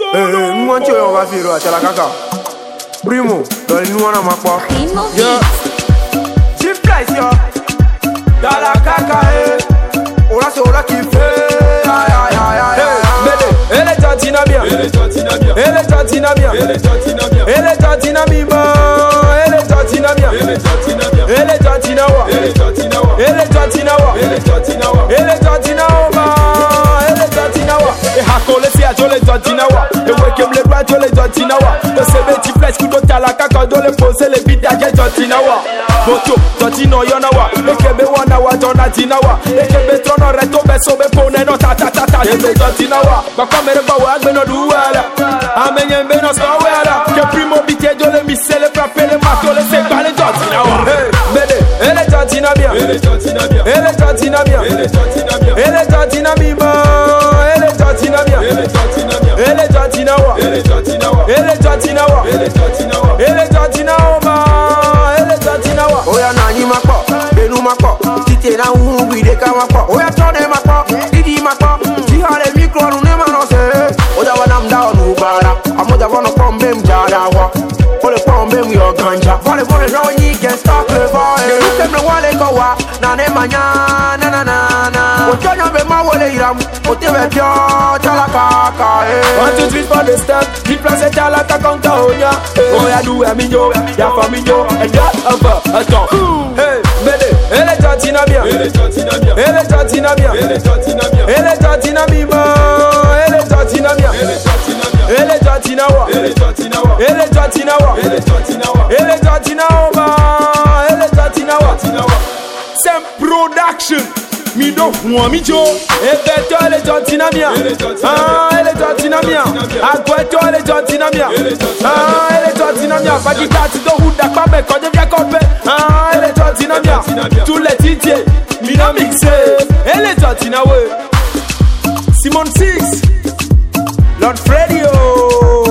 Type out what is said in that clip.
Mwancho yo va firo a la caca. Primo, dans les noirs ma pas. Yo. Chief price yo. Dans la caca Ola c'est Ola qui fait. Aïe aïe aïe aïe. Bébé, elle est gentina bien. Elle est gentina bien. Elle est gentina bien. Elle est gentina bien. Elle est gentina bien. Elle est gentina bien. Elle est gentina bien. Elle est gentina wa. Elle est gentina wa. Elle est gentina wa. Elle est gentina wa. Elle est gentina wa. Elle est gentina wa. Et hakole si a jole gentina wa. Et wekem le bras jole gentina wa. Le sebe ti flex kudo tala kaka dole pose le bida je gentina wa. Moto gentino yona wa. Ekebe wana wa jona tina wa. Ekebe trono reto beso be pone no ta ta ta ta. Ebe gentina wa. Bakwa mere ba wa gbe no duwala. Amenye mbe no skawala. Ke primo bite jole mi sele frappe le mato le se bale gentina wa. Hey, bede, elle est gentina bien. Elle est gentina bien. Elle est gentina bien. Elle est gentina bien. Elle est gentina bien. Elle est gentina bien. Elle est gentina bien. Elle est gentina wa. Elle est gentina wa. Elle est gentina wa. Elle est gentina wa. Elle est gentina wa. Elle est gentina wa. Oya nani makpo, benu makpo, tite na ungu ide ka makpo. Oya tone makpo, didi makpo. Si hale micro nu ne manose. Oja wanam da onu bara. Amoja wana pombe mjada wa. Ole pombe myo ganja. Vale vole ronyi can stop le vole. Look them wale ko wa. Na ne manya na na na na. Ojonya be ma wole iram. Otewe pyo chala kaka. 1 2 3 for the step. Déplacer chala kaka onya. Oya do aminyo, ya faminyo. And that over a top. Hey, bede, elle est gentina bien. Elle est gentina bien. Elle est gentina bien. Elle est gentina bien. Elle est gentina bien. Elle est gentina bien. Elle est gentina bien. Elle est gentina wa. Elle est gentina wa. Elle est gentina wa. Elle est gentina wa. Elle est gentina wa. Elle est gentina wa. C'est production. Mi do mi jo. Ebeto elle est gentina bien. Ah, elle est gentina bien. Agweto elle est gentina bien. Ah, elle est gentina bien. Fagita ti do huda kwa be ko de via kope. Ah, elle est gentina bien. Tous les titres, mi na mixé. Elle est gentina we. Simon 6, Lord Fredio.